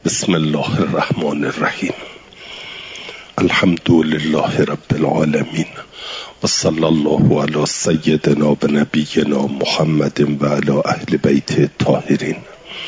بسم الله الرحمن الرحیم. الحمد لله رب العالمین و صلی الله علی سیدنا و نبینا محمد و علی اهل بیت الطاهرین.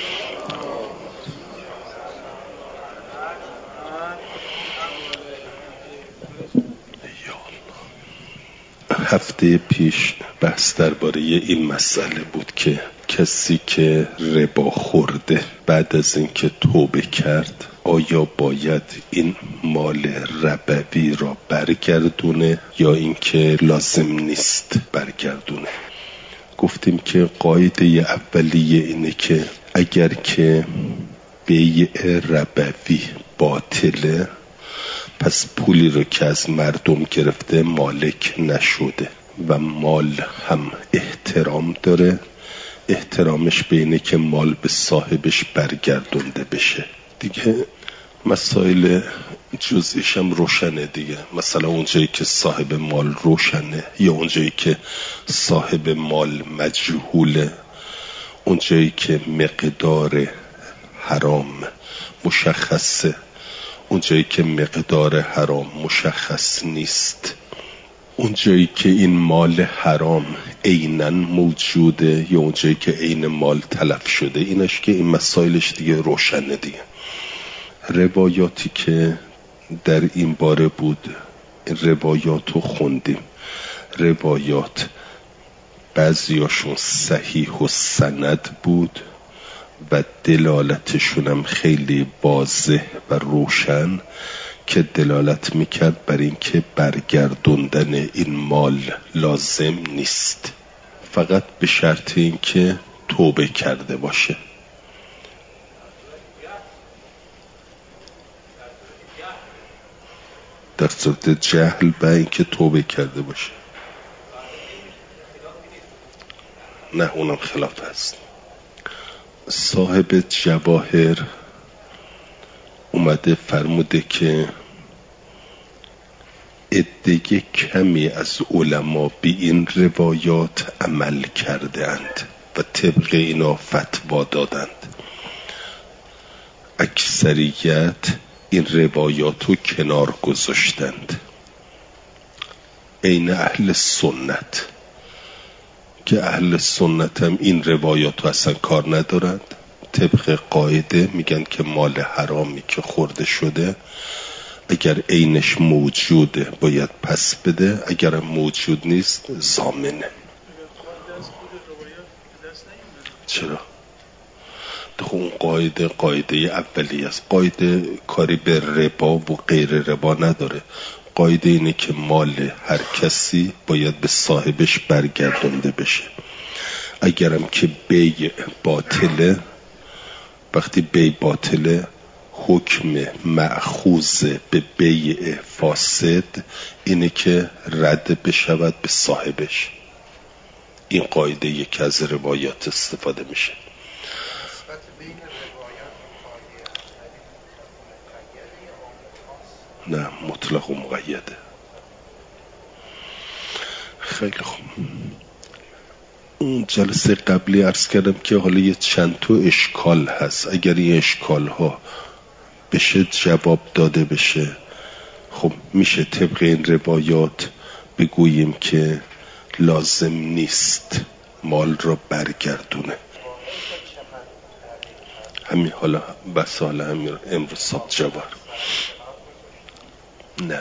هفته پیش بحث درباره این مسئله بود که کسی که ربا خورده بعد از اینکه توبه کرد آیا باید این مال ربوی را برگردونه یا اینکه لازم نیست برگردونه. گفتیم که قاعده اولیه اینه که اگر که بیع ربوی باطله پس پولی رو که از مردم گرفته مالک نشده و مال هم احترام داره. احترامش به اینه که مال به صاحبش برگردونده بشه. دیگه مسائل جزئیش هم روشنه دیگه. مثلا اونجایی که صاحب مال روشنه یا اونجایی که صاحب مال مجهوله، اونجایی که مقدار حرام مشخصه، اونجایی که مقدار حرام مشخص نیست، اونجایی که این مال حرام عیناً موجوده یا اونجایی که عین مال تلف شده، اینش که این مسائلش دیگه روشنه دیگه. روایاتی که در این باره بود، روایات رو خوندیم. روایات بعضیاشون صحیح و سند بود و دلالتشون هم خیلی واضح و روشن که دلالت میکرد بر این که برگردوندن این مال لازم نیست، فقط به شرط این که توبه کرده باشه. در صورت جهل به این که توبه کرده باشه نه، اونم خلاف هست. صاحب جواهر اومده فرموده که عده کمی از علما به این روایات عمل کرده اند و طبق اینا فتوا دادند. اکثریت این روایات رو کنار گذاشتند. عین اهل سنت که اهل سنت هم این روایات رو اصلا کار ندارند. طبق قاعده میگن که مال حرامی که خورده شده اگر عینش موجوده باید پس بده، اگر موجود نیست ضامنه. چرا؟ خب اون قاعده اولی است. قاعده کاری به ربا و غیر ربا نداره. قاعده اینه که مال هر کسی باید به صاحبش برگردونده بشه. اگرم که بیع باطله، وقتی بیع باطله حکم مأخوذ به بیع فاسد اینه که رد بشود به صاحبش. این قاعده یکی از روایات استفاده میشه. نه، مطلق و مقیده. خیلی خوب. اون جلسه قبلی عرض کردم که حالا یه چند تا اشکال هست. اگر این اشکال ها بشه جواب داده بشه، خب میشه طبق این روایات بگوییم که لازم نیست مال را برگردونه. همین حالا بس حالا همین امروز صاحب جواهر نه.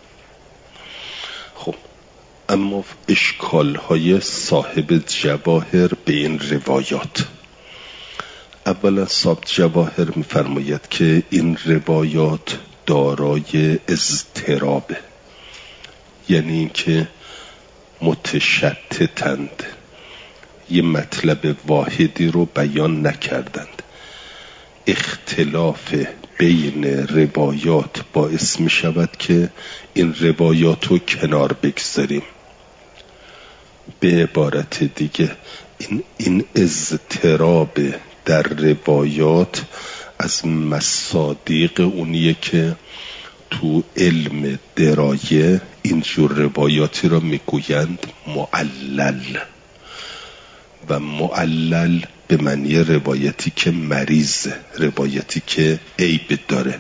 خب اما اشکال های صاحب جواهر به این روایات، اولا صاحب جواهر میفرماید که این روایات دارای اضطرابه، یعنی اینکه متشتتند، یه مطلب واحدی رو بیان نکردند. اختلاف بین روایات باعث می شود که این روایات رو کنار بگذاریم. به عبارت دیگه این اضطراب در روایات از مصادیق اونیه که تو علم درایه اینجور روایاتی را میگویند معلل، و معلل به معنی روایتی که مریضه، روایتی که عیب داره.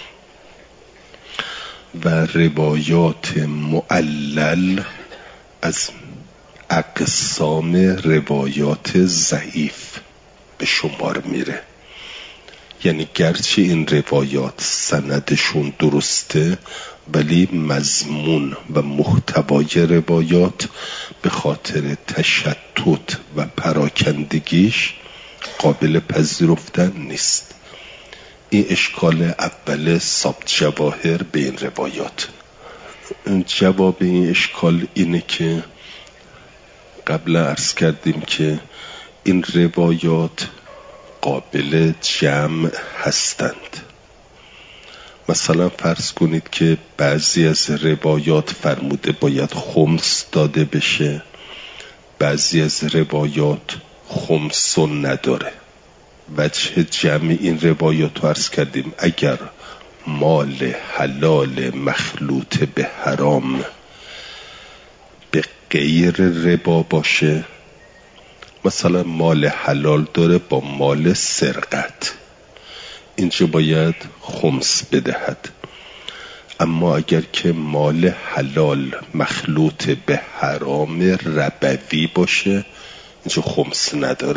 و روایات معلل از اقسام روایات ضعیف به شمار میره. یعنی گرچه این روایات سندشون درسته، ولی مضمون و محتوای روایات به خاطر تشتت و پراکندگیش قابل پذیرفتن نیست. این اشکال اول ثابت جواهر به این روایات. جواب این اشکال اینه که قبل عرض کردیم که این روایات قابل جمع هستند. مثلا فرض کنید که بعضی از روایات فرموده باید خمس داده بشه، بعضی از روایات خمسون نداره. وجه جمع این روایات رو عرض کردیم، اگر مال حلال مخلوط به حرام به غیر ربا باشه، مثلا مال حلال داره با مال سرقت، اینجا باید خمس بدهد. اما اگر که مال حلال مخلوط به حرام ربوی باشه، اینجا خمس نداره.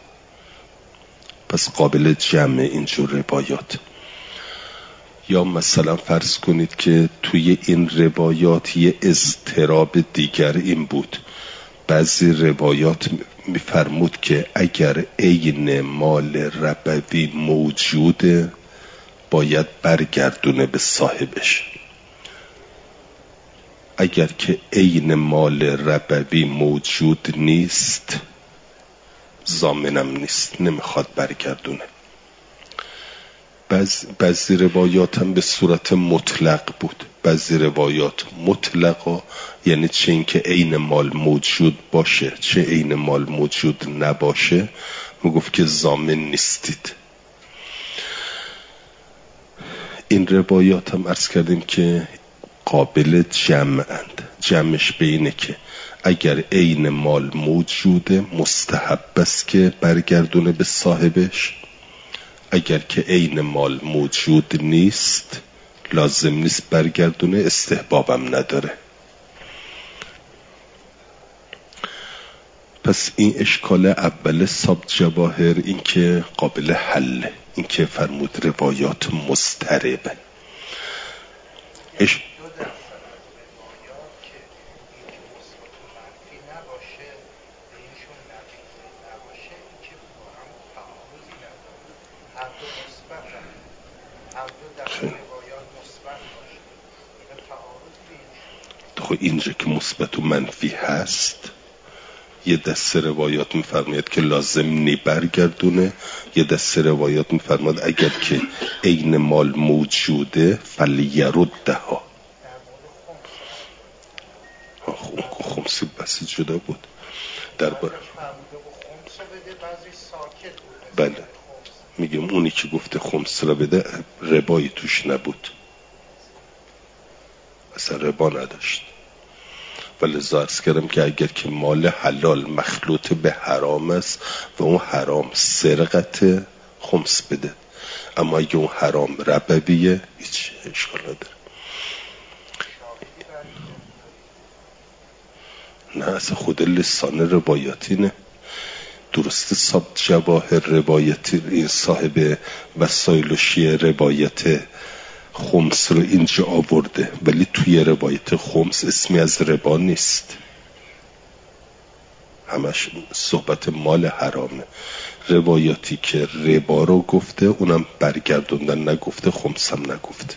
پس قابل جمع اینجور روایات. یا مثلا فرض کنید که توی این روایات یه اضطراب دیگر این بود، بعضی روایات میفرمود که اگر عین مال ربوی موجوده باید برگردونه به صاحبش، اگر که عین مال ربوی موجود نیست ضامنم نیست، نمیخواد برگردونه. بعضی روایات هم به صورت مطلق بود. بعضی روایات مطلقا یعنی چه این که عین مال موجود باشه چه عین مال موجود نباشه، میگفت که ضامن نیستید. این روایات هم عرض کردیم که قابل جمعند. جمعش به اینه که اگر عین مال موجوده مستحب است که برگردونه به صاحبش، اگر که عین مال موجود نیست لازم نیست برگردونه، استحبابم نداره. پس این اشکال اول ثابت جواهر این که قابل حل، این که فرمود روایات مضطرب. خب اینجا که مثبت و منفی هست، یه دسته روایات میفرماید که لازم نی برگردونه، یه دسته روایات میفرماید اگر که عین مال موجوده فلیردها. خمسی بسی جدا بود درباره. بله میگم اونی که گفته خمس را بده ربایی توش نبود، اصلا ربا نداشت. ولی عرض کردم که اگر که مال حلال مخلوط به حرام است و اون حرام سرقت، خمس بده. اما اگه اون حرام ربویه هیچ اشکال نداره. نه اصلا خود لسان روایاتی نه. درست ثابت جواهر روایتی این صاحب وسایل و شیعه روایت خمس رو اینجا آورده، ولی توی روایت خمس اسمی از ربا نیست، همش صحبت مال حرامه. روایاتی که ربا رو گفته اونم برگردوندن نگفته، خمس هم نگفته.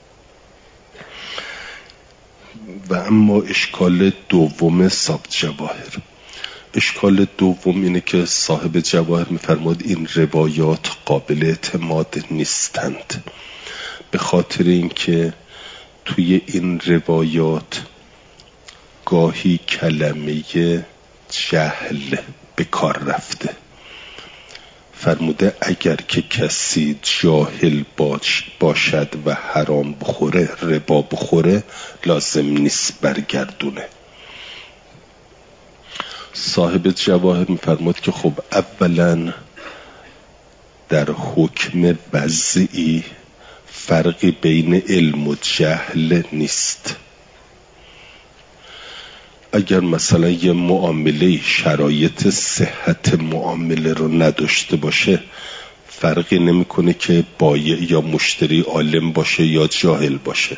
و اما اشکال دوم ثابت جواهر، اشکال دوم اینه که صاحب جواهر میفرماد این روایات قابل اعتماد نیستند، به خاطر اینکه توی این روایات گاهی کلمه جهل به کار رفته. فرموده اگر که کسی جاهل باشد و حرام بخوره، ربا بخوره، لازم نیست برگردونه. صاحب جواهر میفرمود که خب اولا در حکم وضعی فرقی بین علم و جهل نیست. اگر مثلا یه معامله شرایط صحت معامله رو نداشته باشه فرقی نمیکنه که بایع یا مشتری عالم باشه یا جاهل باشه.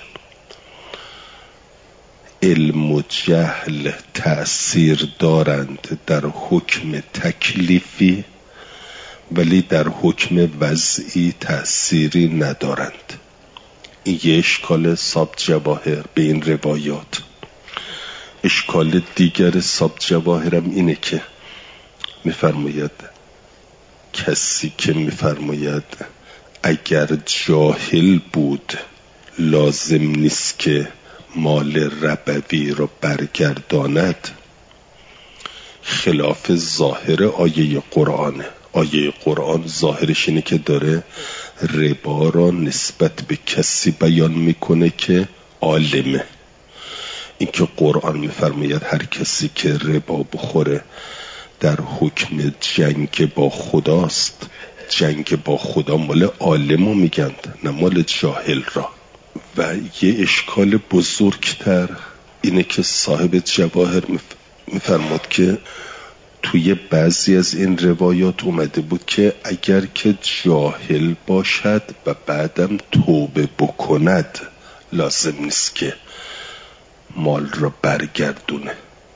علم و جهل تأثیر دارند در حکم تکلیفی ولی در حکم وضعی تأثیری ندارند. این یه اشکال صاحب جواهر به این روایات. اشکال دیگر صاحب جواهرم اینه که میفرماید کسی که میفرماید اگر جاهل بود لازم نیست که مال ربوی رو برگرداند، خلاف ظاهر آیه قرآنه. آیه قرآن ظاهرش اینه که داره ربا را نسبت به کسی بیان میکنه که عالمه. این که قرآن میفرماید هر کسی که ربا بخوره در حکم جنگ با خداست. جنگ با خدا مال عالمو میگند نه مال جاهل را. و یه اشکال بزرگتر اینه که صاحب جواهر میفرماد که توی بعضی از این روایات اومده بود که اگر که جاهل باشد و بعدم توبه بکند لازم نیست که مال را برگردونه.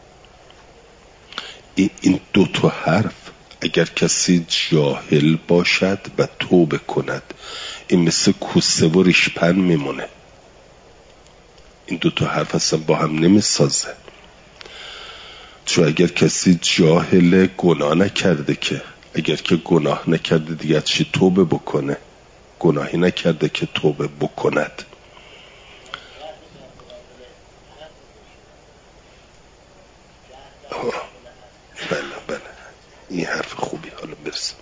این دو تا حرف اگر کسی جاهل باشد و توبه کند این مثل کوسه و ریشپن میمونه. این دو تا حرف اصلا با هم نمیسازه. چون اگر کسی جاهل گناه نکرده که اگر که گناه نکرده دیگه چی توبه بکنه؟ گناهی نکرده که توبه بکند. بله این حرف خوبی. حالا برسیم.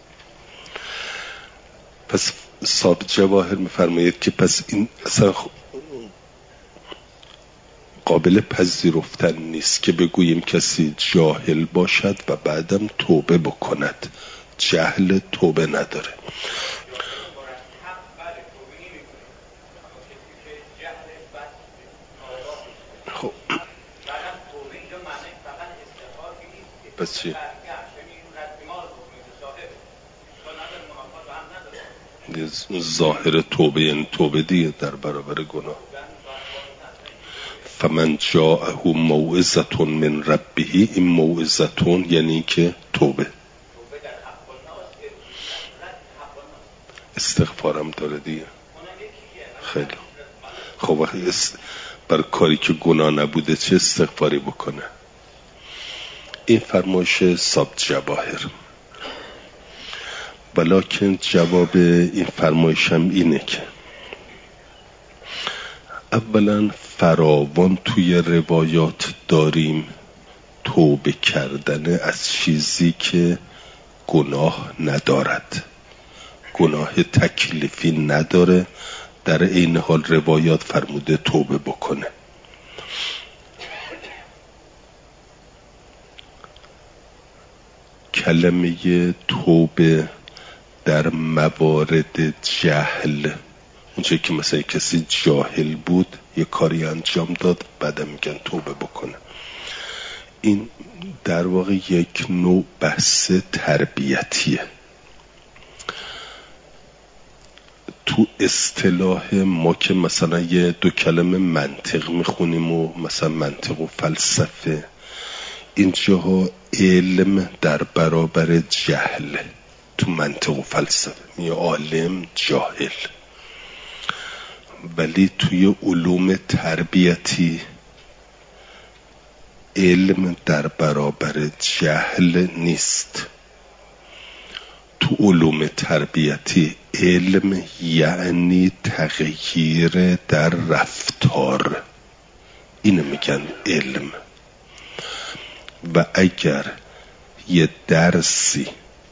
پس صاحب جواهر میفرماید که پس این اصلا قابل پذیرفتن نیست که بگوییم کسی جاهل باشد و بعدم توبه بکند. جهل توبه نداره. خب پس چی؟ ظاهر توبه یعنی توبه دیگه در برابر گناه. فمن جاءه موعظة من ربه، این موعظتون یعنی که توبه. استغفارم داره دیگه. خیلی خب وقتی بر کاری که گناه نبوده چه استغفاری بکنه؟ این فرمایش صاحب جواهر. ولیکن جواب این فرمایشم اینه که اولا فراوان توی روایات داریم توبه کردن از چیزی که گناه ندارد، گناه تکلیفی نداره، در این حال روایات فرموده توبه بکنه. کلمه توبه در موارد جهل، اونجایی که مثلا کسی جاهل بود یه کاری انجام داد بعدم میگن توبه بکنه، این در واقع یک نوع بحث تربیتیه. تو اصطلاح ما که مثلا یه دو کلمه منطق میخونیم و مثلا منطق و فلسفه، اینجاها علم در برابر جهل. تو منطق و فلسفه میگه عالم جاهل، ولی توی علوم تربیتی علم در برابر جهل نیست. تو علوم تربیتی علم یعنی تغییر در رفتار، اینو میگن علم. و اگر یه درسی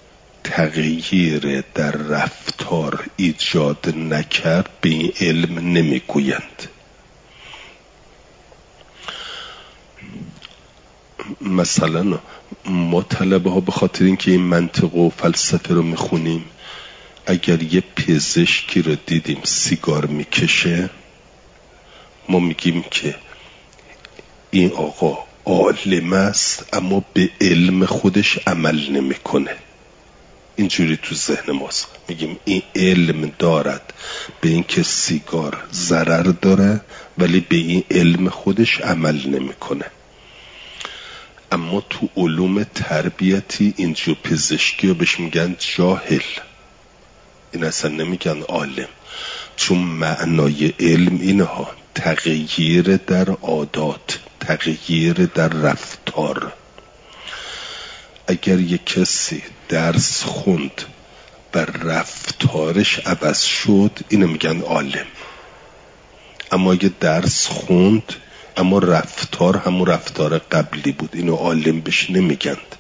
تغییر در رفتار ایجاد نکرد به این علم نمیگویند. مثلا ما طلبه ها به خاطر اینکه این منطق و فلسفه رو میخونیم، اگر یه پزشکی رو دیدیم سیگار میکشه، ما میگیم که این آقا عالم است اما به علم خودش عمل نمیکنه. اینجوری تو ذهن ماست، میگیم این علم دارد به این که سیگار ضرر داره ولی به این علم خودش عمل نمیکنه. اما تو علوم تربیتی اینجور پزشکی رو بهش میگن جاهل، این اصلا نمیگن عالم، چون معنای علم اینها: تغییر در عادات، تغییر در رفتار. اگر یک کسی درس خوند و رفتارش عوض شد، اینو میگن عالم. اما اگه درس خوند اما رفتار همون رفتار قبلی بود، اینو عالم بهش نمیگند.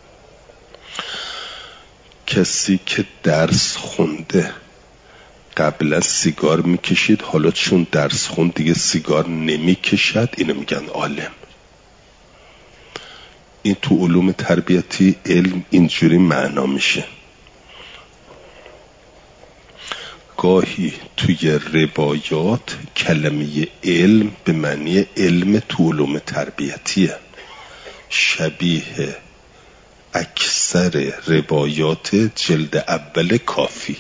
کسی که درس خونده قبلا سیگار میکشید، حالا چون درس خوند دیگه سیگار نمیکشد، اینو میگن عالم. این تو علوم تربیتی علم اینجوری معنا میشه. گاهی توی روایات کلمه علم به معنی علم تو علوم تربیتیه، شبیه اکثر روایات جلد اول کافی.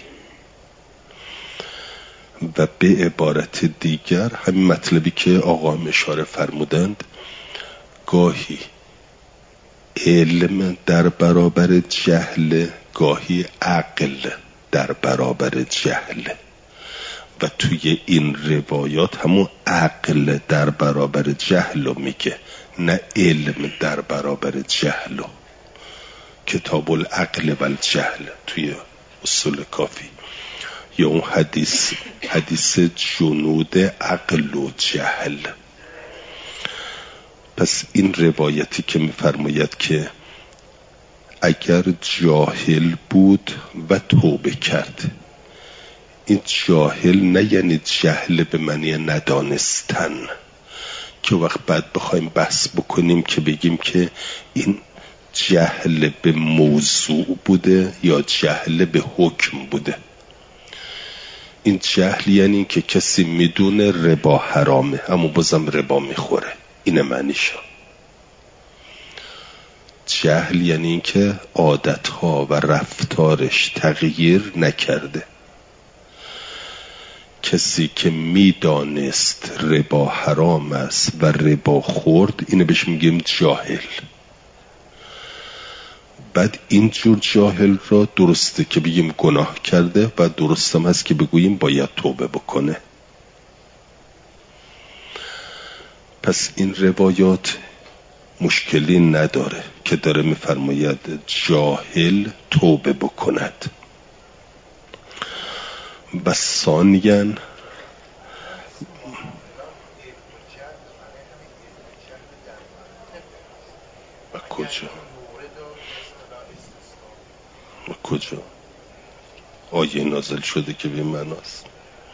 و به عبارت دیگر همین مطلبی که آقا اشاره فرمودند، گاهی علم در برابر جهل، گاهی عقل در برابر جهل. و توی این روایات همون عقل در برابر جهل رو میگه، نه علم در برابر جهل. کتاب العقل و الجهل توی اصول کافی، یا اون حدیث جنود عقل و جهل. پس این روایتی که میفرماید که اگر جاهل بود و توبه کرد، این جاهل نه یعنی جهل به معنی ندانستن، که وقت بعد بخوایم بحث بکنیم که بگیم که این جهل به موضوع بوده یا جهل به حکم بوده. این جهل یعنی این که کسی میدونه ربا حرامه اما بازم ربا میخوره، اینه معنیشه. جهل یعنی این که عادتها و رفتارش تغییر نکرده. کسی که میدانست ربا حرام است و ربا خورد، اینه بهش میگیم جاهل. بعد اینجور جاهل را درسته که بگیم گناه کرده و درست هم هست که بگوییم باید توبه بکنه. پس این روایات مشکلی نداره که داره میفرماید جاهل توبه بکند. و ثانیاً و کجا آیه نازل شده که به معناست؟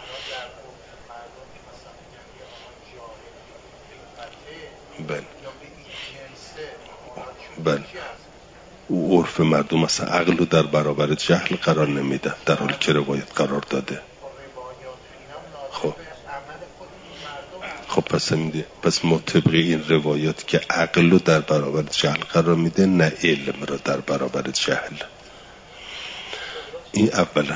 بله او عرف مردم مثلا عقل رو در برابر جهل قرار نمیده، در حالی که روایت قرار داده. خب پس ما طبق این روایات که عقل رو در برابر جهل قرار میده، نه علم رو در برابر جهل. این اولا.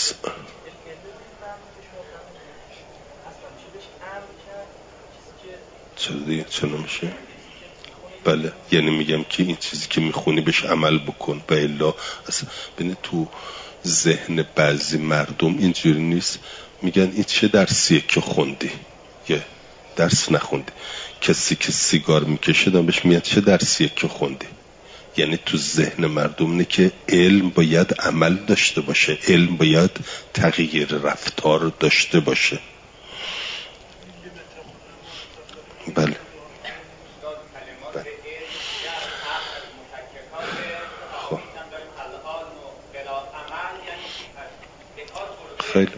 چرا نمیشه؟ بله، یعنی میگم که این چیزی که میخونی بهش عمل بکن، و الا اصلا ببین تو ذهن بعضی مردم اینجوری نیست. میگن این چه درسیه که خوندی؟ یه درس نخوندی. کسی که سیگار میکشه بهش میاد چه درسیه که خوندی؟ یعنی تو ذهن مردم اینه که علم باید عمل داشته باشه، علم باید تغییر رفتار داشته باشه. بله خیلی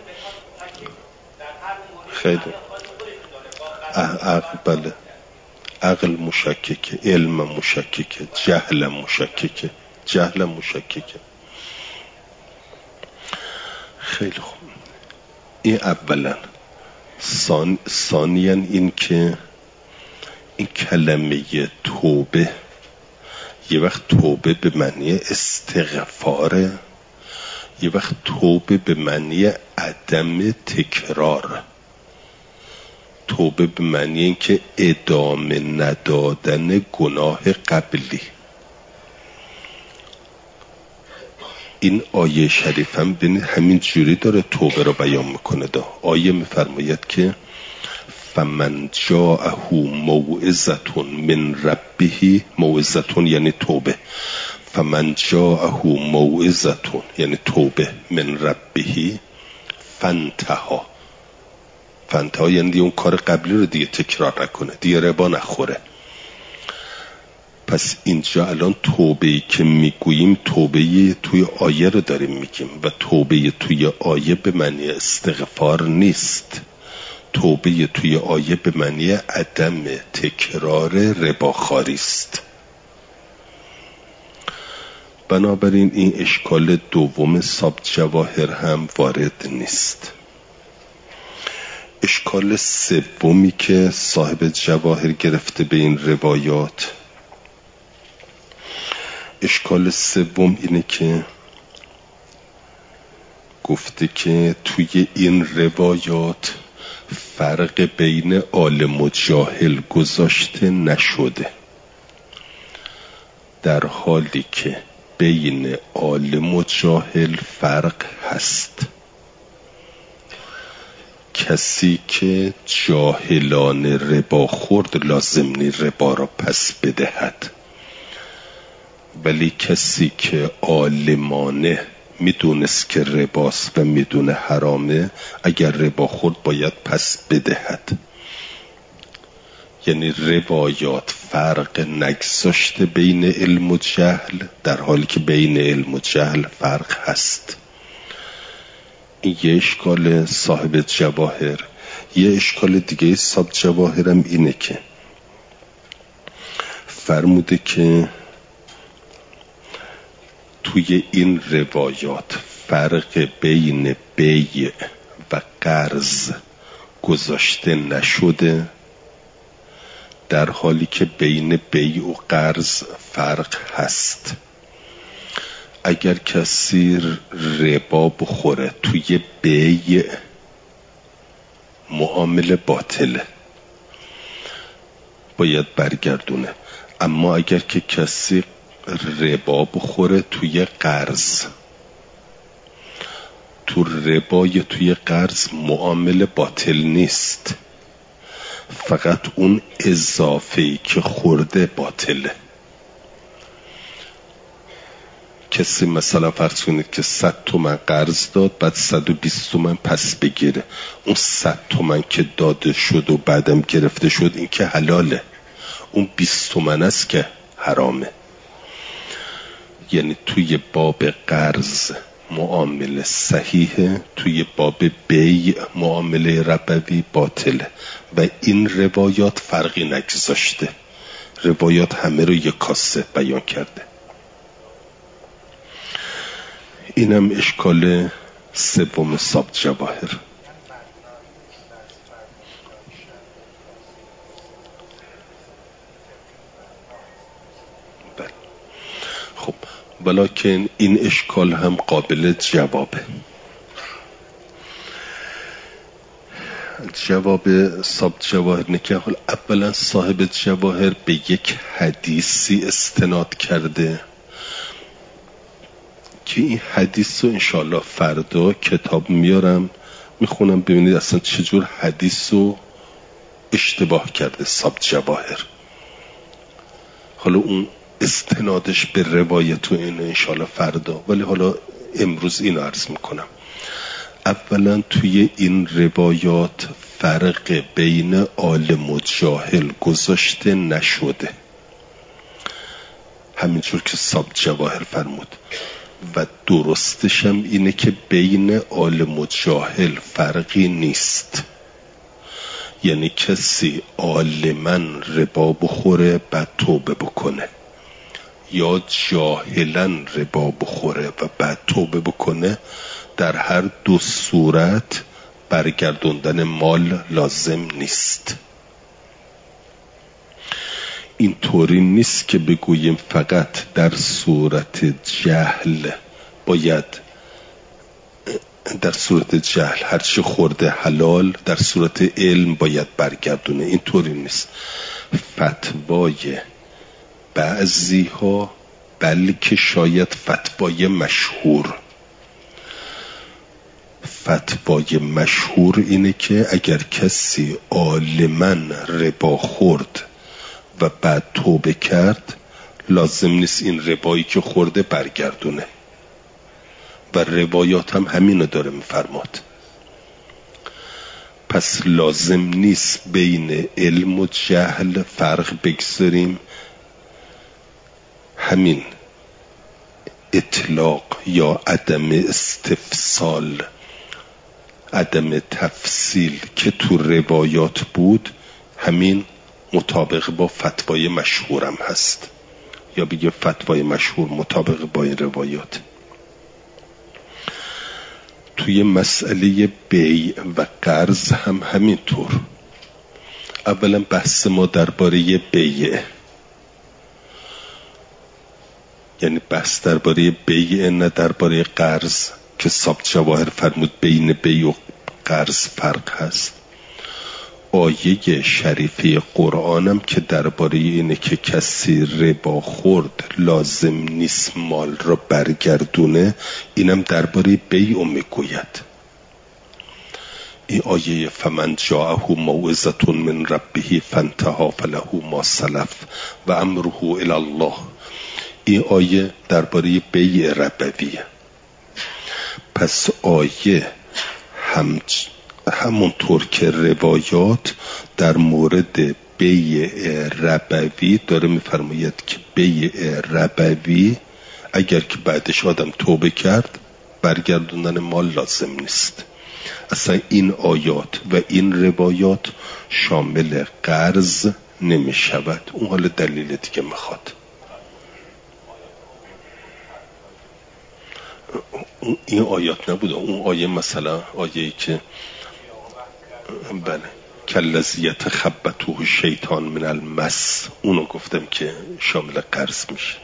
بله عقل مشککه، علم مشککه، جهل مشککه، جهل مشککه. خیلی خوب، این اولا. ثانیاً این که این کلمه توبه یه وقت توبه به معنی استغفاره، یه وقت توبه به معنی عدم تکرار، توبه به معنی این که ادامه ندادن گناه قبلی. این آیه شریف هم ببینید همین جوری داره توبه رو بیان میکنه. آیه میفرماید که فمن جاءه موعظة من ربه، موعظة یعنی توبه، فمن جاءه موعظة یعنی توبه من ربه فانتهى، فانتهى یعنی دیگه اون کار قبلی رو دیگه تکرار نکنه، دیگه ربا نخوره. پس اینجا الان توبه‌ای که میگوییم توبه‌ای توی آیه رو داریم میگیم و توبه توی آیه به معنی استغفار نیست. توبه توی آیه به معنی عدم تکرار رباخواری است. بنابراین این اشکال دوم ساب جواهر هم وارد نیست. اشکال سومی که صاحب جواهر گرفته به این روایات، اشکال سوم اینه که گفته که توی این روایات فرق بین عالم و جاهل گذاشته نشده، در حالی که بین عالم و جاهل فرق هست. کسی که جاهلان ربا خورد لازم نی ربا را پس بدهد، ولی کسی که عالمانه میدونست که رباست و میدونه حرامه، اگر ربا خورد باید پس بدهد. یعنی روایات فرق نگذاشته بین علم و جهل، در حالی که بین علم و جهل فرق هست. این یه اشکال صاحب جواهر. یه اشکال دیگه صاحب جواهرم اینه که فرموده که توی این روایات فرق بین بیع و قرض گذاشته نشده، در حالی که بین بیع و قرض فرق هست. اگر کسی ربا بخوره توی بیع معامله باطله، باید برگردونه. اما اگر که کسی ربا بخوره توی قرض، تو ربا یا توی قرض معامله باطل نیست، فقط اون اضافه‌ای که خورده باطله. کسی مثلا فرض کنید که 100 تومن قرض داد، بعد 120 تومن پس بگیره، اون 100 تومن که داده شد و بعدم گرفته شد این که حلاله، اون 20 تومن است که حرامه. یعنی توی باب قرض معامله صحیحه، توی باب بیع معامله ربوی باطله. و این روایات فرقی نگذاشته، روایات همه رو یک کاسه بیان کرده. اینم اشکال سوم صاحب جواهر. خب ولیکن این اشکال هم قابل جوابه. جواب صاحب جواهر نه که اولا صاحب جواهر به یک حدیثی استناد کرده که این حدیث رو انشاءالله فردا کتاب میارم میخونم ببینید اصلا چجور حدیث رو اشتباه کرده صاحب جواهر. حالا اون استنادش به روایت و اینه انشاءالله فردا، ولی حالا امروز این عرض میکنم. اولا توی این روایات فرق بین عالم و جاهل گذاشته نشده، همینجور که صاحب جواهر فرمود. و درستش هم اینه که بین عالم و جاهل فرقی نیست. یعنی کسی عالماً ربا بخوره بعد توبه بکنه یا جاهلاً ربا بخوره و بعد توبه بکنه، در هر دو صورت برگردوندن مال لازم نیست. این طوری نیست که بگوییم فقط در صورت جهل باید، در صورت جهل هرچی خورده حلال، در صورت علم باید برگردونه. این طوری نیست. فتوای بعضی ها، بلکه شاید فتوای مشهور اینه که اگر کسی عالماً ربا خورد و بعد توبه کرد، لازم نیست این ربایی که خورده برگردونه. و روایات هم همینو داره میفرماد. پس لازم نیست بین علم و جهل فرق بگذاریم. همین اطلاق یا عدم استفصال، عدم تفصیل که تو روایات بود، همین مطابق با فتوای مشهورم هست، یا بگه فتوای مشهور مطابق با این روایات. توی مسئله بیع و قرض هم همینطور. اولا بحث ما درباره بیع، یعنی بحث درباره بیع نه درباره قرض، که صاحب جواهر فرمود بین بیع و قرض فرق هست. آیه شریفه قرآنم که درباره اینه که کسی ربا خورد لازم نیست مال را برگردونه، اینم درباره بیع میگوید. این آیه فمن جاءه موعظة من ربه فانتهى فله ما سلف و امره الی الله، این آیه درباره بیع ربویه. پس آیه همونطور که روایات در مورد بیع ربوی داره میفرماید که بیع ربوی اگر که بعدش آدم توبه کرد برگردوندن مال لازم نیست. اصلا این آیات و این روایات شامل قرض نمی شود. اون حال دلیل دیگه میخواد. این آیات نبوده. اون آیه مثلا آیه‌ای که بله کالذی یتخبطه شیطان من المس، اونو گفتم که شامل قرض میشه.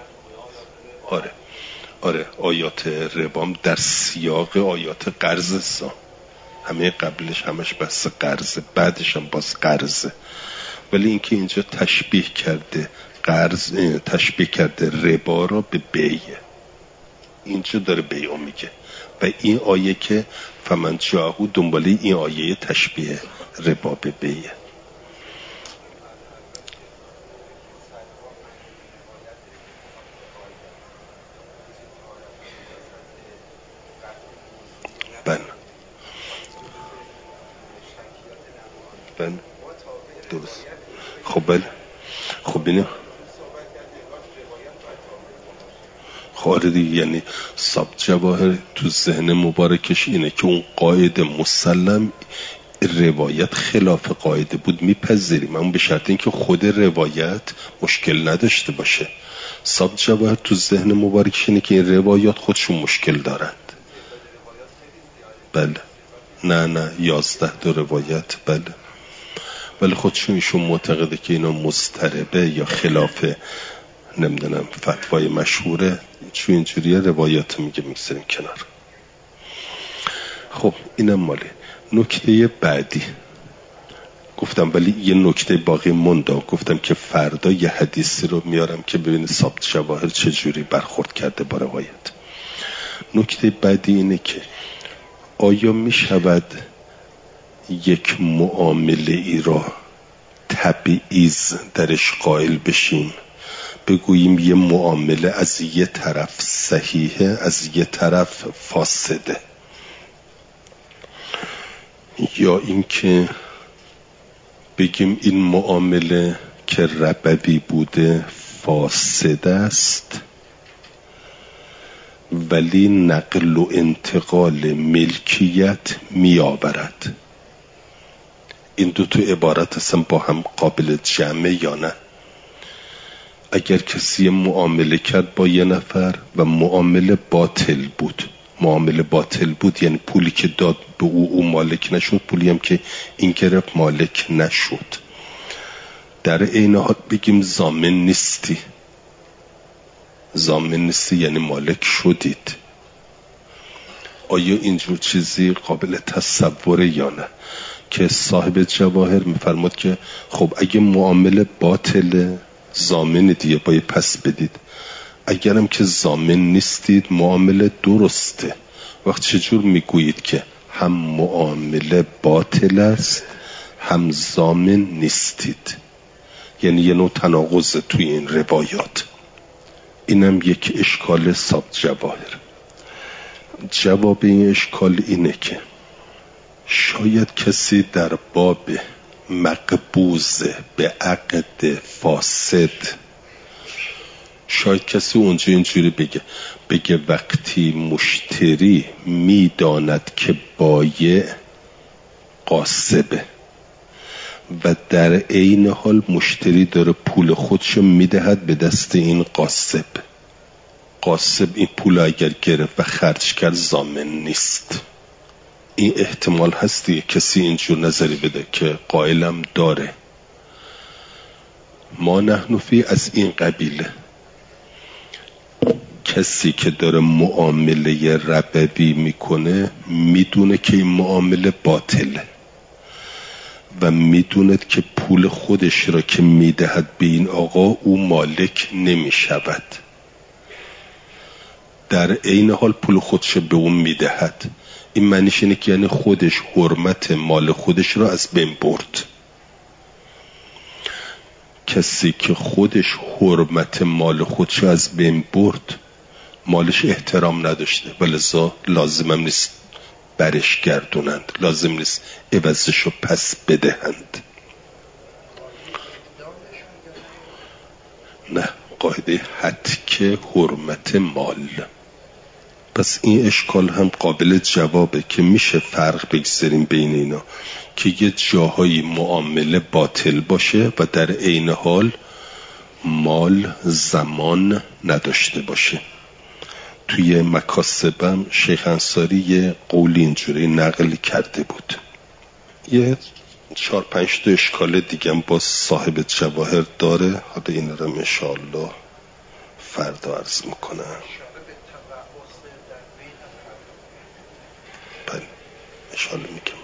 آره آیات ربام در سیاق آیات قرض است. همه قبلش همش بس قرضه، بعدش هم باز قرضه. ولی اینکه اینجا تشبیه کرده تشبیه کرده ربا را به بیع، اینجا داره بیع میگه. و این آیه که فمن جاءه دنباله این آیه تشبیه ربا به بیع. بله درست. خب اینه خارج دیگه. یعنی صاحب جواهر تو ذهن مبارکش اینه که اون قاعده مسلم روایت خلاف قاعده بود میپذیریم، اما به شرط اینکه خود روایت مشکل نداشته باشه. صاحب جواهر تو ذهن مبارکش اینه که این روایات خودشون مشکل دارند. بله نه 11 تا روایت. بله ولی خودشون ایشون معتقده که اینا مضطربه یا خلاف نمیدونم فتوای مشهوره، چون اینجوریه روایات میگه میگذاریم کنار. خب اینم مالی. نکته بعدی گفتم، ولی یه نکته باقی مونده. گفتم که فردا یه حدیثی رو میارم که ببینید صاحب جواهر چجوری برخورد کرده با روایت. نکته بعدی اینه که آیا میشود یک معامله ای را تبعیض درش قائل بشیم، بگوییم یه معامله از یه طرف صحیحه از یه طرف فاسده، یا اینکه بگیم این معامله که ربوی بوده فاسد است ولی نقل و انتقال ملکیت می آورد. این دو تا عبارت اصلا با هم قابل جمعه یا نه؟ اگر کسی معامله کرد با یه نفر و معامله باطل بود یعنی پولی که داد به او مالک نشد، پولی هم که این گرفت مالک نشد، در این حال بگیم ضامن نیستی یعنی مالک شدید. آیا اینجور چیزی قابل تصوره یا نه؟ که صاحب جواهر میفرماد که خب اگه معامله باطله ضامن دیگه باید پس بدید، اگرم که ضامن نیستید معامله درسته، وقت چجور میگویید که هم معامله باطل است هم ضامن نیستید؟ یعنی یه نوع تناقض توی این روایات. اینم یک اشکال صاحب جواهر. جواب این اشکال اینه که شاید کسی در باب مقبوض به عقد فاسد، شاید کسی اونجا اینجوری بگه وقتی مشتری میداند که بایع غاصبه و در عین حال مشتری داره پول خودشو میدهد به دست این غاصب این پول اگر گرفت و خرج کرد ضامن نیست. این احتمال هست دیگه کسی اینجور نظری بده که قائلم داره. ما نحن فی از این قبیله، کسی که داره معامله ربوی میکنه میدونه که این معامله باطله و میدونه که پول خودش را که میدهد به این آقا او مالک نمیشود، در عین حال پول خودش به اون میدهد. این معنیش اینه که یعنی خودش حرمت مال خودش را از بین برد. کسی که خودش حرمت مال خودش را از بین برد مالش احترام نداشته، ولذا لازمم نیست برش گردونند، لازم نیست عوضشو پس بدهند. نه، قاعده حتک حرمت مال. پس این اشکال هم قابل جوابه که میشه فرق بگذاریم بین اینا که یه جاهای معامله باطل باشه و در عین حال مال زمان نداشته باشه. توی مکاسبم شیخ انصاری یه قولی اینجوری نقل کرده بود. یه 4-5 تا اشکال دیگه هم با صاحب جواهر داره، حالا این رو انشاءالله فردا عرض میکنم. بله انشاءالله میگم.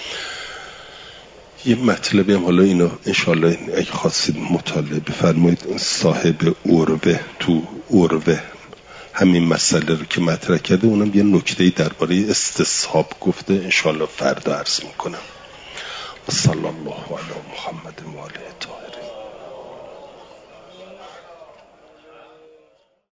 یه مطلبی هم حالا اینو انشاءالله اگه خواستید مطالعه بفرمایید. صاحب عروه همین مسئله رو که مطرح کرده، اونم یه نکته‌ای درباره استصحاب گفته، انشاءالله فردا عرض میکنم. و صلی الله علی محمد و آله.